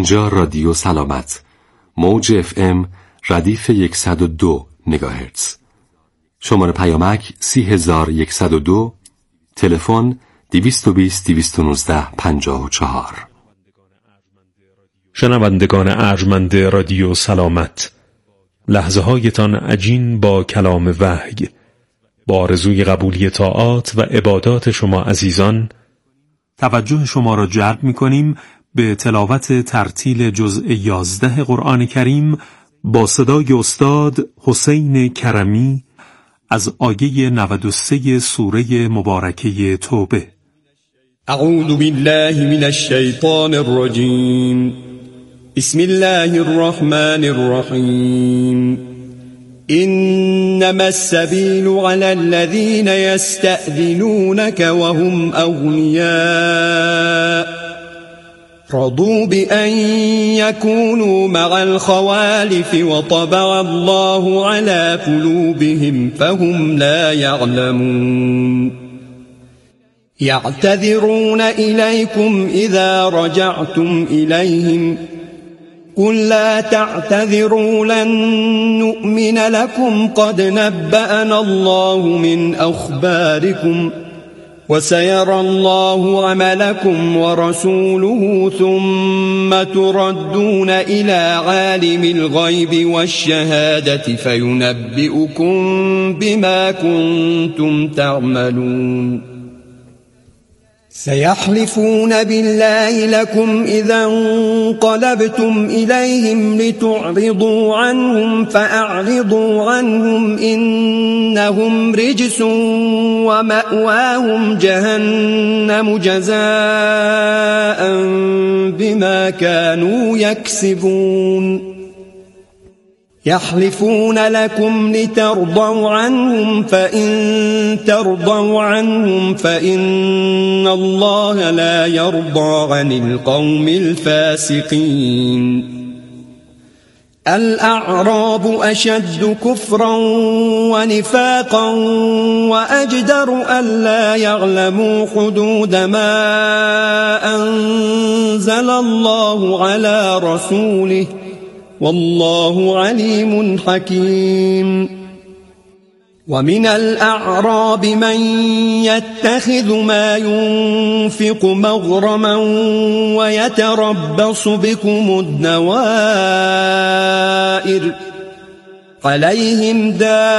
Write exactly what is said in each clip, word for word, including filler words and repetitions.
اینجا رادیو سلامت، موج اف ام ردیف صد و دو مگاهرتز. شماره پیامک سی هزار و صد و دو، تلفن دویست و بیست دویست و نوزده پنجاه و چهار. شنوندگان ارجمند رادیو سلامت، لحظه هایتان عجین با کلام وحی، با آرزوی قبولی طاعات و عبادات شما عزیزان، توجه شما را جلب می کنیم به تلاوت ترتیل جزء یازده قرآن کریم با صدای استاد حسین کرمی از آیه نود و سه سوره مبارکه توبه. اعوذ بالله من الشیطان الرجیم. بسم الله الرحمن الرحیم. إنما السبيل على الذين يستأذنونك وهم أغنياء رضوا بأن يكونوا مع الخوالف وطبع الله على قلوبهم فهم لا يعلمون. يعتذرون إليكم إذا رجعتم إليهم قل لا تعتذروا لن نؤمن لكم قد نبأنا الله من أخباركم وسيرى الله عملكم ورسوله ثم تردون إلى عالم الغيب والشهادة فينبئكم بما كنتم تعملون. سيحلفون بالله لكم إذا انقلبتم إليهم لتعرضوا عنهم فأعرضوا عنهم إنهم رجس ومأواهم جهنم جزاء بما كانوا يكسبون. يحلفون لكم لترضوا عنهم فإن ترضوا عنهم فإن الله لا يرضى عن القوم الفاسقين. الأعراب أشد كفرا ونفاقا وأجدر ألا يعلموا حدود ما أنزل الله على رسوله والله عليم حكيم. ومن الأعراب من يتخذ ما ينفق مغرما ويتربص بكم الدوائر عليهم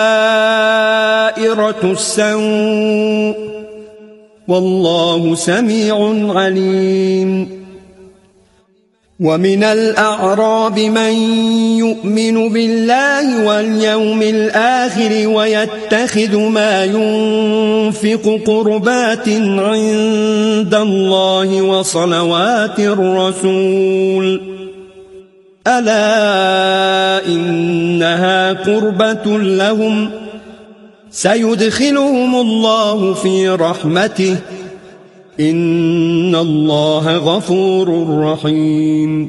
دائرة السوء والله سميع عليم. ومن الأعراب من يؤمن بالله واليوم الآخر ويتخذ ما ينفق قربات عند الله وصلوات الرسول ألا إنها قربة لهم سيدخلهم الله في رحمته إن الله غفور رحیم.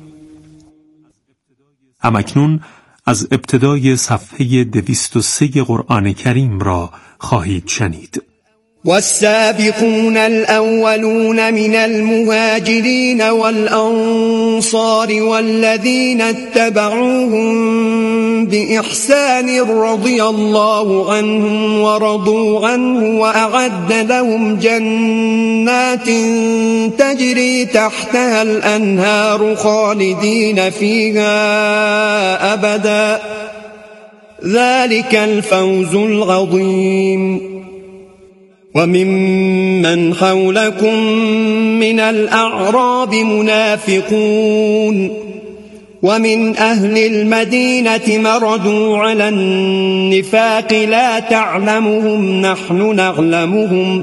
همکنون از ابتدای صفحه دویست و سه قرآن کریم را خواهید شنید. والسابقون الأولون من المهاجرين والأنصار والذين اتبعوهم بإحسان رضي الله عنهم ورضوا عنه وأعد لهم جنات تجري تحتها الأنهار خالدين فيها أبدا ذلك الفوز العظيم. وممن حولكم من الأعراب منافقون ومن أهل المدينة مردوا على النفاق لا تعلمهم نحن نعلمهم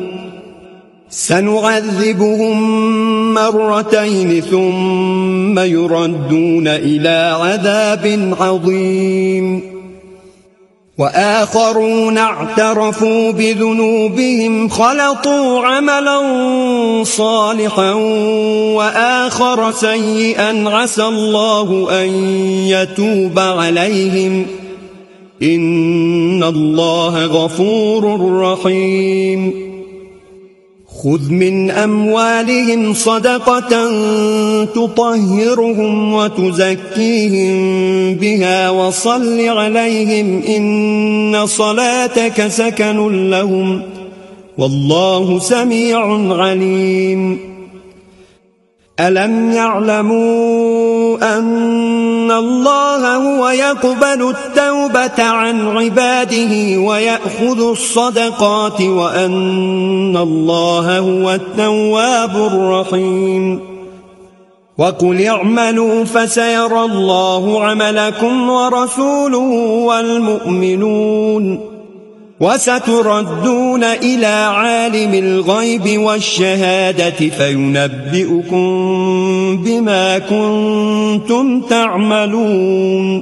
سنعذبهم مرتين ثم يردون إلى عذاب عظيم. وآخرون اعترفوا بذنوبهم خلطوا عملا صالحا وآخر سيئا عسى الله أن يتوب عليهم إن الله غفور رحيم. خذ من أموالهم صدقة تطهرهم وتزكيهم بها وصل عليهم إن صلاتك سكن لهم والله سميع عليم ألم يعلموا أن الله هو يقبل التوبة عن عباده ويأخذ الصدقات وأن الله هو التواب الرحيم وقل اعملوا فسيرى الله عملكم ورسوله والمؤمنون وستردون إلى عالم الغيب والشهادة فينبئكم بما كنتم تعملون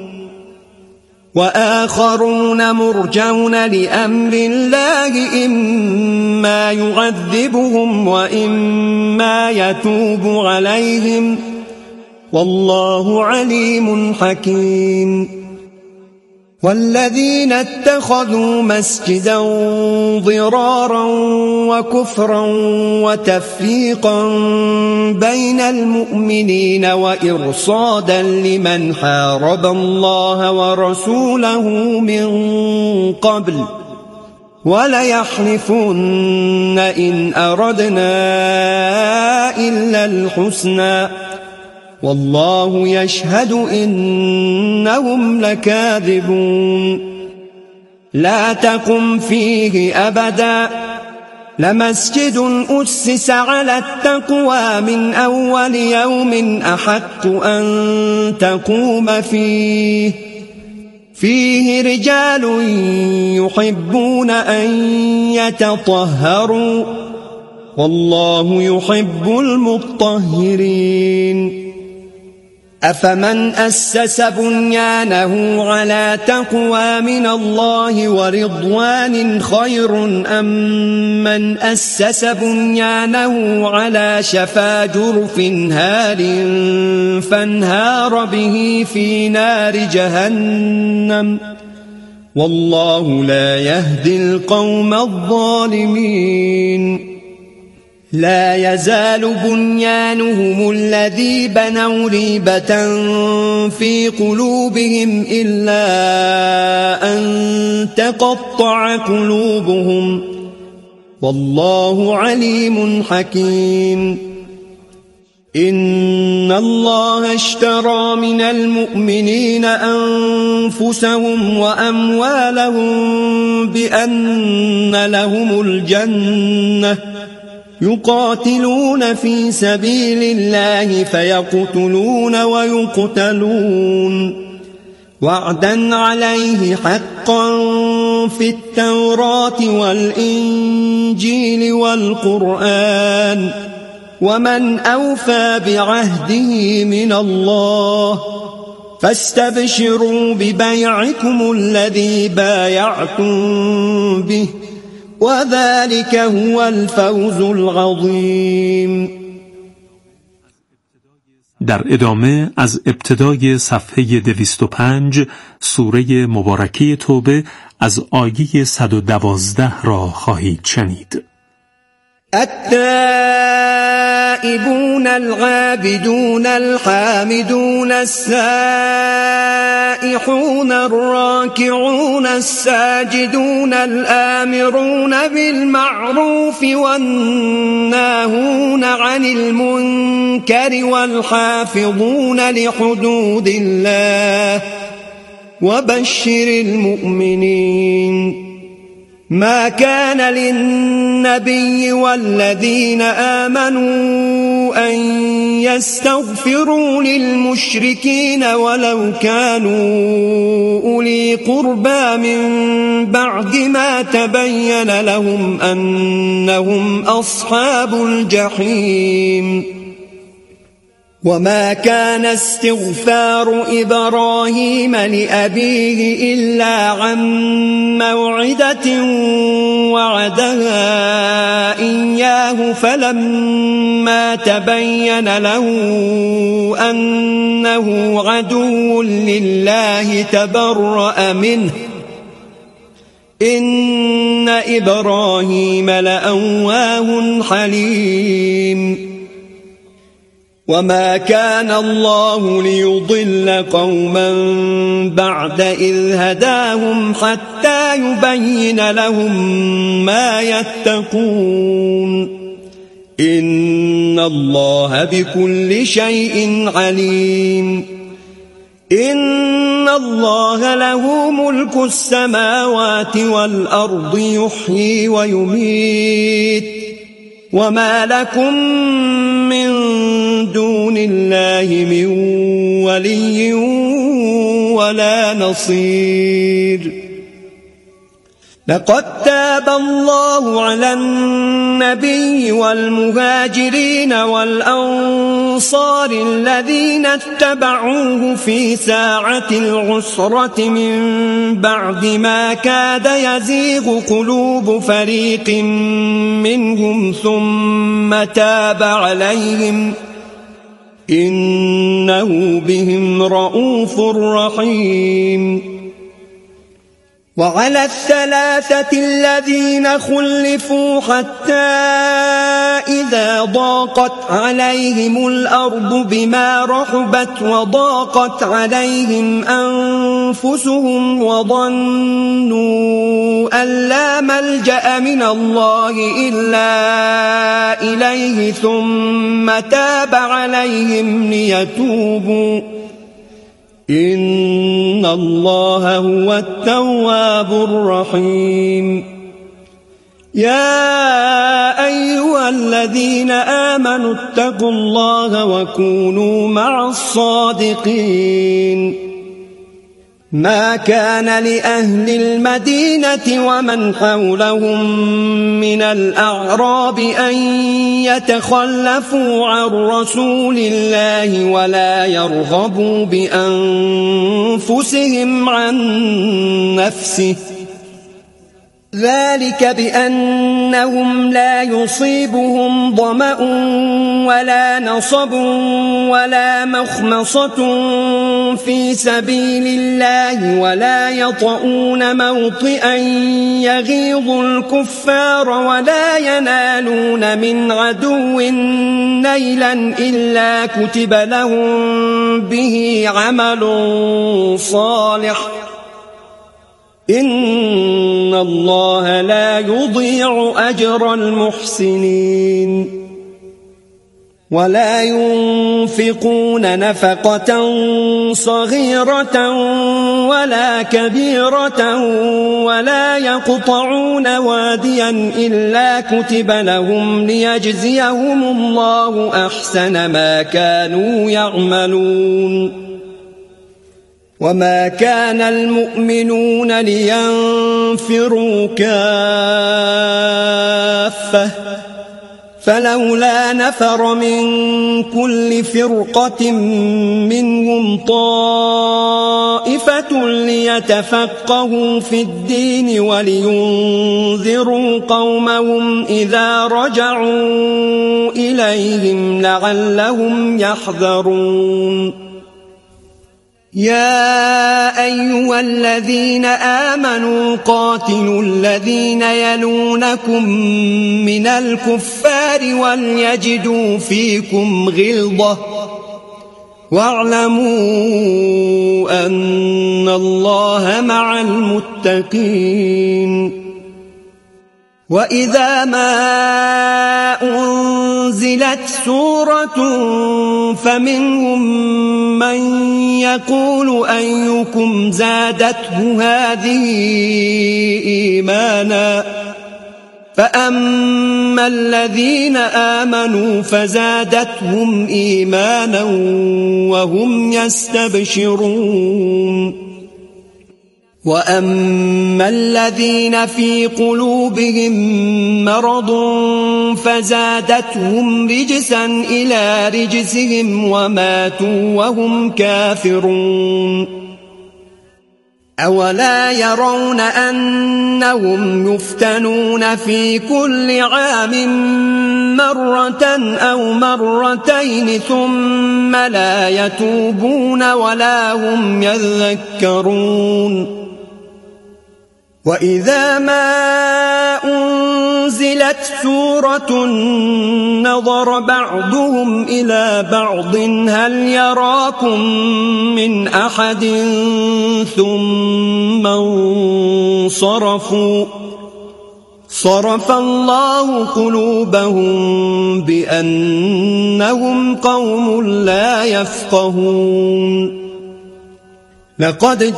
وآخرون مرجون لأمر الله إما يعذبهم وإما يتوب عليهم والله عليم حكيم والذين اتخذوا مسجدا ضرارا وكفرا وتفريقا بين المؤمنين وإرصادا لمن حارب الله ورسوله من قبل وليحلفن إن أردنا إلا الحسنى والله يشهد إنهم لكاذبون لا تقم فيه أبدا لمسجد أسس على التقوى من أول يوم أحق أن تقوم فيه فيه رجال يحبون أن يتطهروا والله يحب المطهرين أفمن أسس بنيانه على تقوى من الله ورضوان خير أم من أسس بنيانه على شفا جرف هار فانهار به في نار جهنم والله لا يهدي القوم الظالمين لا يزال بنيانهم الذي بنوا ريبة في قلوبهم إلا أن تقطع قلوبهم والله عليم حكيم إن الله اشترى من المؤمنين أنفسهم وأموالهم بأن لهم الجنة يقاتلون في سبيل الله فيقتلون ويقتلون وعدا عليه حقا في التوراة والإنجيل والقرآن ومن أوفى بعهده من الله فاستبشروا ببيعكم الذي بايعتم به وذلك هو الفوز العظیم. در ادامه از ابتدای صفحه دویست و پنج سوره مبارکه توبه از آیه صد و دوازده را خواهید شنید. التائبون العابدون الحامدون السائحون الراكعون الساجدون الآمرون بالمعروف والناهون عن المنكر والحافظون لحدود الله وبشر المؤمنين. ما كان للنبي والذين آمنوا أن يستغفروا للمشركين ولو كانوا أولي قربى من بعد ما تبين لهم أنهم أصحاب الجحيم. وما كان استغفار إبراهيم لأبيه إلا عن موعدة وعدها إياه فلما تبين له أنه عدو لله تبرأ منه إن إبراهيم لأواه حليم وما كان الله ليضل قوما بعد إذ هداهم حتى يبين لهم ما يتقون إن الله بكل شيء عليم إن الله له ملك السماوات والأرض يحيي ويميت وما لكم من دون الله من ولي ولا نصير لقد تاب الله على النبي والمهاجرين والأنصار الذين اتبعوه في ساعة العسرة من بعد ما كاد يزيغ قلوب فريق منهم ثم تاب عليهم إنه بهم رءوف رحيم وعلى الثلاثة الذين خلفوا حتى إذا ضاقت عليهم الأرض بما رحبت وضاقت عليهم أنفسهم وظنوا أن لا ملجأ من الله إلا إليه ثم تاب عليهم ليتوبوا إن الله هو التواب الرحيم يا أيها الذين آمنوا اتقوا الله وكونوا مع الصادقين ما كان لأهل المدينة ومن حولهم من الأعراب أن يتخلفوا عن رسول الله ولا يرغبوا بأنفسهم عن نفسه ذلك بأنهم لا يصيبهم ظمأ ولا نصب ولا مخمصة في سبيل الله ولا يطؤون موطئا يغيظ الكفار ولا ينالون من عدو نيلا إلا كتب لهم به عمل صالح إن الله لا يضيع أجر المحسنين ولا ينفقون نفقة صغيرة ولا كبيرة ولا يقطعون واديا إلا كتب لهم ليجزيهم الله أحسن ما كانوا يعملون وما كان المؤمنون لينفروا كافة فلولا نفر من كل فرقة منهم طائفة ليتفقهوا في الدين ولينذروا قومهم إذا رجعوا إليهم لعلهم يحذرون يا أيها الذين آمنوا قاتلوا الذين يلونكم من الكفار وليجدوا فيكم غلظة واعلموا أن الله مع المتقين وإذا ما أنزلت سورة فمنهم من يقول أيكم زادته هذه إيمانا فأما الذين آمنوا فزادتهم إيمانا وهم يستبشرون وأما الذين في قلوبهم مرض فزادتهم رجسا إلى رجسهم وماتوا وهم كافرون أولا يرون أنهم يفتنون في كل عام مرة أو مرتين ثم لا يتوبون ولا هم يذكرون وإذا ما أنزلت سورة نظر بعضهم إلى بعض هل يراكم من أحد ثم انصرفوا صرف الله قلوبهم بأنهم قوم لا يفقهون. لقد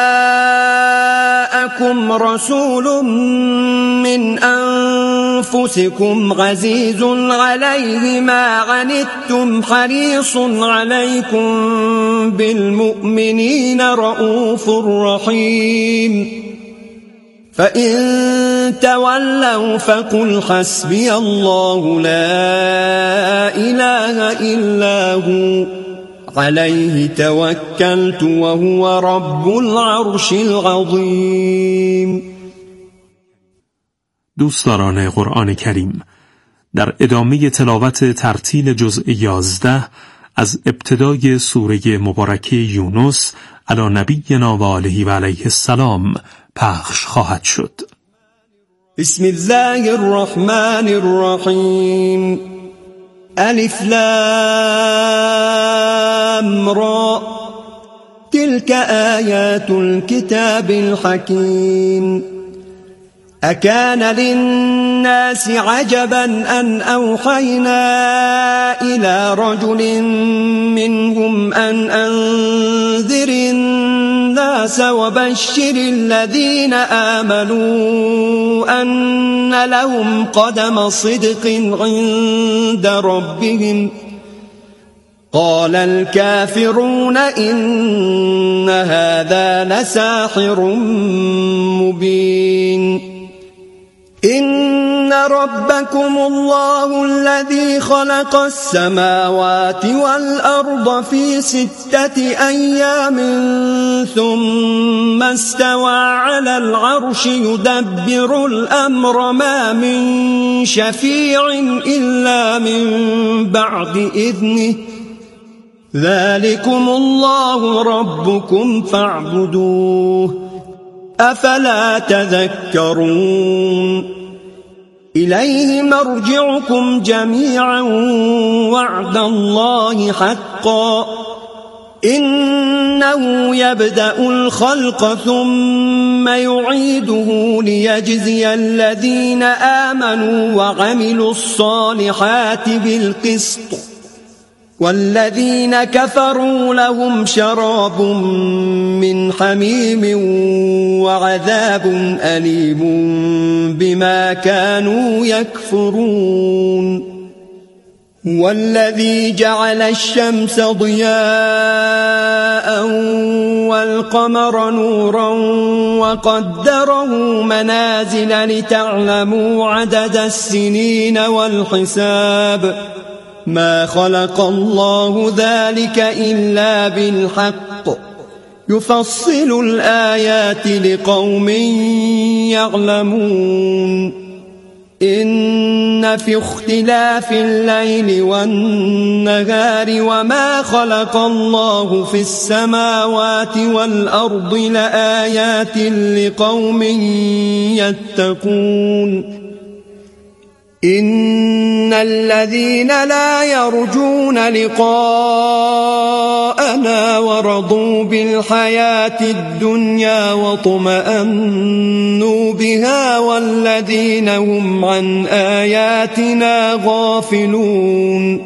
جاءكم رسول من أنفسكم عزيز عليه ما عنتم حريص عليكم بالمؤمنين رؤوف رحيم. فإن تولوا فقل حسبي الله لا إله إلا هو عليه توكلت وهو رب العرش العظیم. دوستداران قرآن کریم، در ادامه تلاوت ترتیل جزء یازده از ابتدای سوره مبارکه یونس علی نبینا و آله و علیه السلام پخش خواهد شد. بسم الله الرحمن الرحیم. الف لام را تلك آیات الكتاب الحکیم. أكان للناس عجبا أن أوحينا إلى رجل منهم أن أنذر الناس وبشر الذين آمنوا أن لهم قدم صدق عند ربهم. قال الكافرون إن هذا لساحر مبين. إن ربكم الله الذي خلق السماوات والأرض في ستة أيام ثم استوى على العرش يدبر الأمر ما من شفيع إلا من بعد إذنه. ذلكم الله ربكم فاعبدوه أفلا تذكرون. إليه مرجعكم جميعا وعد الله حقا إنه يبدأ الخلق ثم يعيده ليجزي الذين آمنوا وعملوا الصالحات بالقسط والذين كفروا لهم شراب من حميم وعذاب أليم بما كانوا يكفرون. والذي جعل الشمس ضياء والقمر نورا وقدره منازل لتعلموا عدد السنين والحساب ما خلق الله ذلك إلا بالحق يفصل الآيات لقوم يعلمون. إن في اختلاف الليل والنهار وما خلق الله في السماوات والأرض لآيات لقوم يتقون. إن الذين لا يرجون لقاءنا ورضوا بالحياة الدنيا واطمأنوا بها والذين هم عن آياتنا غافلون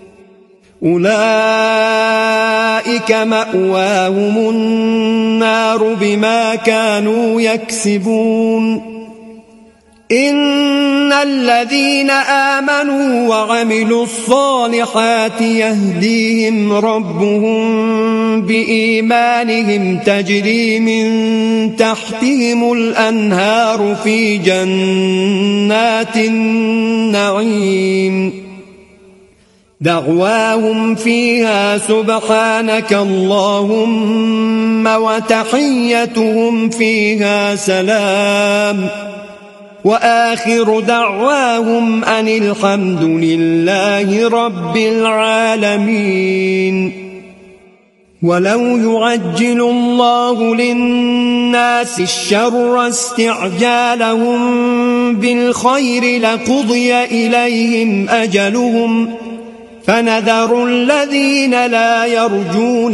أولئك مأواهم النار بما كانوا يكسبون. إن الذين آمنوا وعملوا الصالحات يهديهم ربهم بإيمانهم تجري من تحتهم الأنهار في جنات النعيم دعواهم فيها سبحانك اللهم وتحيتهم فيها سلام وآخر دعواهم أن الحمد لله رب العالمين. ولو يعجل الله للناس الشر استعجالهم بالخير لقضي إليهم أجلهم فنذر الذين لا يرجون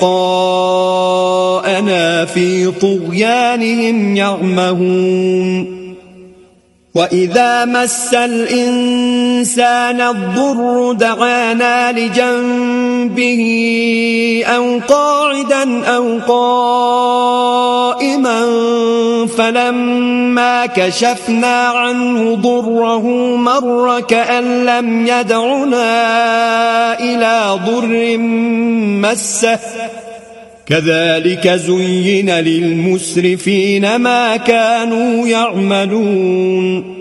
لقاءنا في طغيانهم يعمهون وإذا مس الإنسان الضر دعانا لجنبه أو قاعدا أو قائما فلما كشفنا عنه ضره مر كأن لم يدعنا إلى ضر مسه كذلك زين للمسرفين ما كانوا يعملون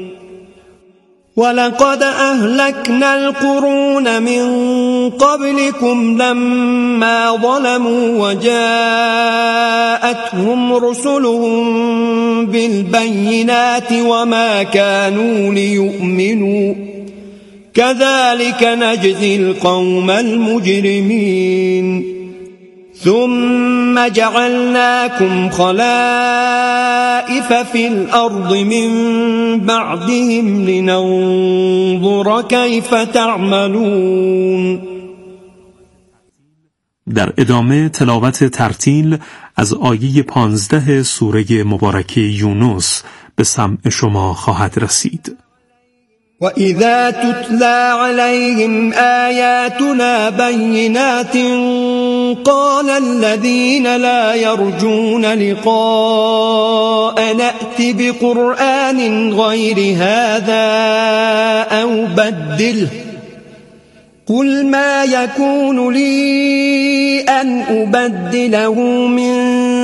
ولقد أهلكنا القرون من قبلكم لما ظلموا وجاءتهم رسلهم بالبينات وما كانوا ليؤمنوا كذلك نجزي القوم المجرمين ثم جعلناكم خلائف في الأرض من بعدهم لننظر كيف تعملون. در ادامه تلاوت ترتیل از آیه پانزده سوره مبارکه یونس به سمع شما خواهد رسید. وَإِذَا تُتْلَى عَلَيْهِمْ آيَاتُنَا بَيِّنَاتٍ قَالَ الَّذِينَ لَا يَرْجُونَ لِقَاءَنَا ائْتِ بِقُرْآنٍ غَيْرِ هَذَا أَوْ بَدِّلْهُ قُلْ مَا يَكُونُ لِي أَنْ أُبَدِّلَهُ مِنْ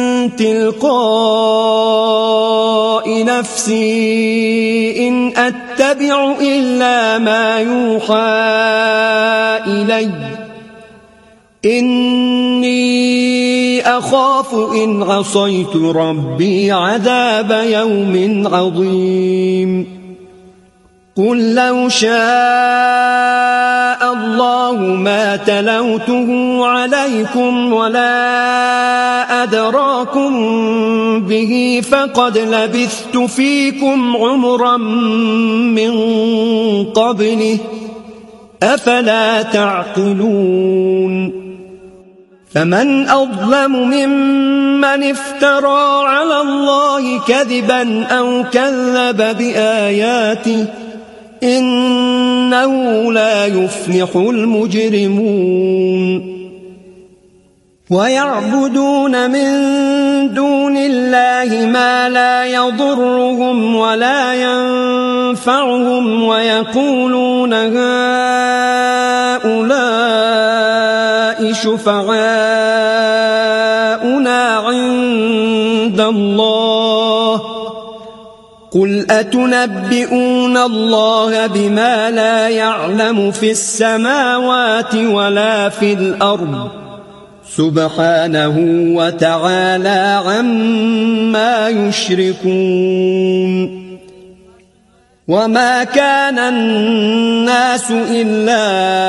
تِلْقَاءِ نَفْسِي إِنْ أَتَّبِعُ إِلَّا مَا يُوحَى إِلَيَّ إِنِّي أَخَافُ إِنْ عَصَيْتُ رَبِّي عَذَابَ يَوْمٍ عَظِيمٍ قُلْ لَوْ شَاءَ اللَّهُ مَا تَلَوْتُهُ عَلَيْكُمْ وَلَا أَدْرَاكُمْ بِهِ فَقَدْ لَبِثْتُ فِيكُمْ عُمُرًا مِّن قَبْلِهِ أَفَلَا تَعْقِلُونَ فَمَنْ أَظْلَمُ مِمَّنِ افْتَرَى عَلَى اللَّهِ كَذِبًا أَوْ كَذَّبَ بِآيَاتِهِ إِنَّهُ لَا يُفْلِحُ الْمُجْرِمُونَ وَيَعْبُدُونَ مِن دُونِ اللَّهِ مَا لَا يَضُرُّهُمْ وَلَا يَنفَعُهُمْ وَيَقُولُونَ هَؤُلَاءِ شُفَعَاؤُنَا عِندَ اللَّهِ قُلْ أَتُنَبِّئُونَ اللَّهَ بِمَا لَا يَعْلَمُ فِي السَّمَاوَاتِ وَلَا فِي الْأَرْضِ سُبْحَانَهُ وَتَعَالَى عَمَّا يُشْرِكُونَ وَمَا كَانَ النَّاسُ إِلَّا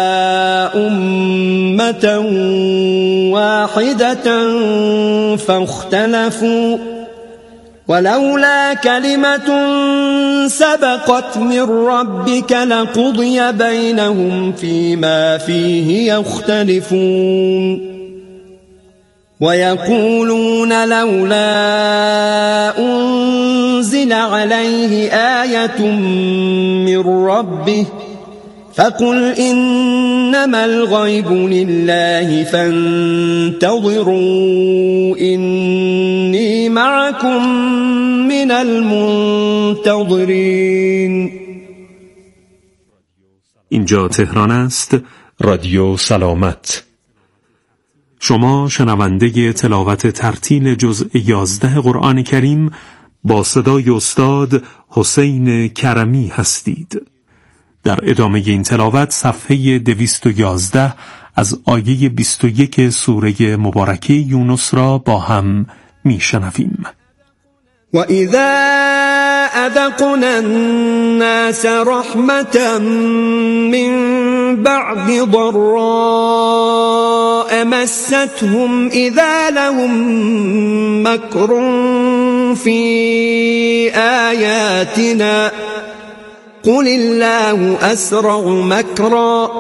أُمَّةً وَاحِدَةً فَاخْتَلَفُوا وَلَوْلَا كَلِمَةٌ سَبَقَتْ مِنْ رَبِّكَ لَقُضِيَ بَيْنَهُمْ فِيمَا فِيهِ يَخْتَلِفُونَ وَيَقُولُونَ لَوْلَا أُنْزِلَ عَلَيْهِ آيَةٌ مِّن رَّبِّهِ فَقُلْ إِنَّمَا الْغَيْبُ لِلَّهِ فَانتَظِرُوا إِنِّي مَعَكُمْ مِنَ الْمُنتَظِرِينَ. اینجا تهران است، رادیو سلامت. شما شنونده تلاوت ترتیل جزء یازده قرآن کریم با صدای استاد حسین کرمی هستید. در ادامه این تلاوت صفحه دویست و یازده از آیه بیست و یک سوره مبارکه یونس را با هم می شنویم. وَإِذَا أَذَقْنَا النَّاسَ رَحْمَةً مِّن بعد ضراء مستهم إذا لهم مكر في آياتنا قل الله أسرع مكرا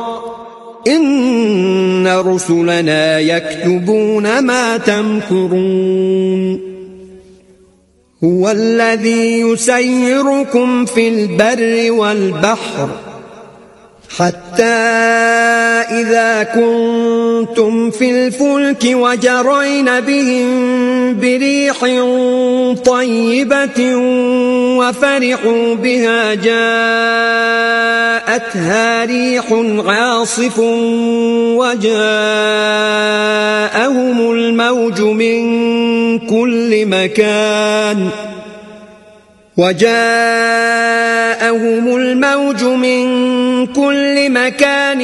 إن رسلنا يكتبون ما تمكرون هو الذي يسيركم في البر والبحر حتى إذا كنتم في الفلك وجرين بهم بريح طيبة وفرحوا بها جاءتها ريح عاصف وجاءهم الموج من كل مكان وجاءهم الموج من كل مكان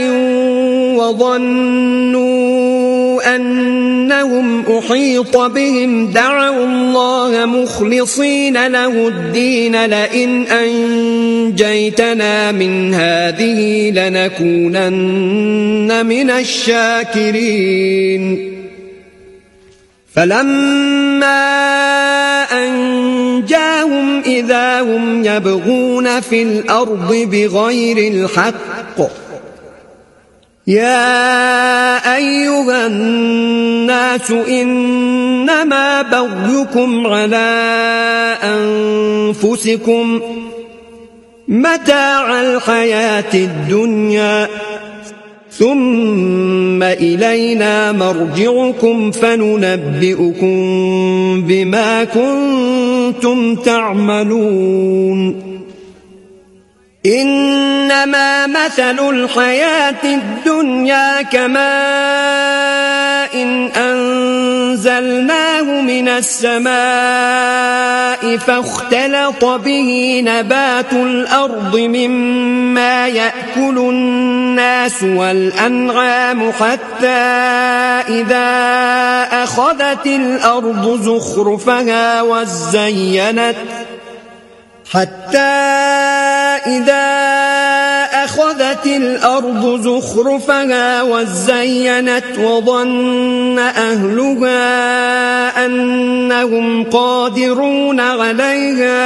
وظنوا أنهم أحيط بهم دعوا الله مخلصين له الدين لئن أنجيتنا من هذه لنكونن من الشاكرين فلما أنجاهم إذا هم يبغون في الأرض بغير الحق يا أيها الناس إنما بغيكم على أنفسكم متاع الحياة الدنيا ثم إلينا مرجعكم فننبئكم بما كنتم تعملون إنما مثل الحياة الدنيا كماء إن أنزلناه من السماء فاختلط به نبات الأرض مما يأكل الناس والأنعام حتى إذا أخذت الأرض زخرفها وزينت حتى إذا أخذت الأرض زخرفها وزينت وظن أهلها أنهم قادرون عليها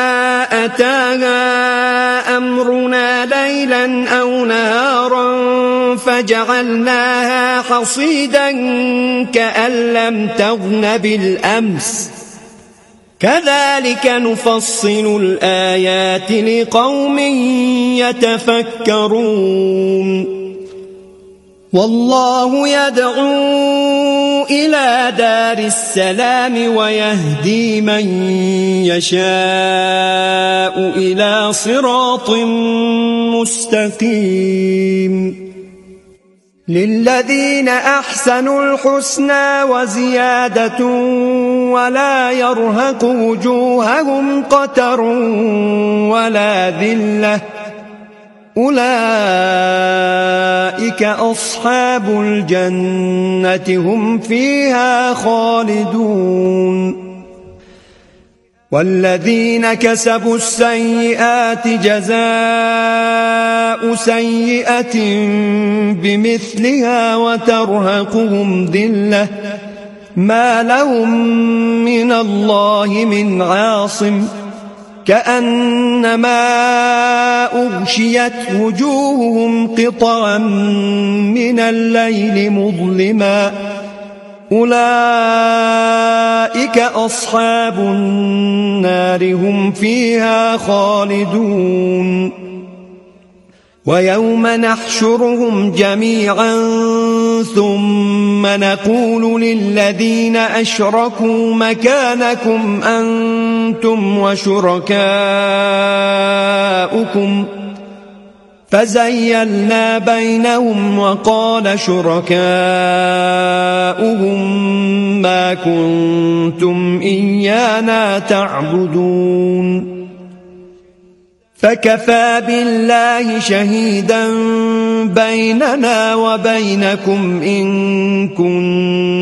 أتاها أمرنا ليلا أو نهارا فجعلناها حصيدا كأن لم تغن بالأمس كذلك نفصل الآيات لقوم يتفكرون والله يدعو إلى دار السلام ويهدي من يشاء إلى صراط مستقيم للذين أحسنوا الحسنى وزيادة ولا يرهق وجوههم قتر ولا ذلة أولئك أصحاب الجنة هم فيها خالدون والذين كسبوا السيئات جزاء سيئة بمثلها وترهقهم ذلة ما لهم من الله من عاصم كأنما أغشيت وجوههم قطعا من الليل مظلما أولئك أصحاب النار هم فيها خالدون ويوم نحشرهم جميعا ثم نقول للذين أشركوا مكانكم أنتم وشركاؤكم فزيلنا بينهم وقال شركاؤهم ما كنتم إيانا تعبدون فكفى بالله شهيدا بيننا وبينكم إن كنتم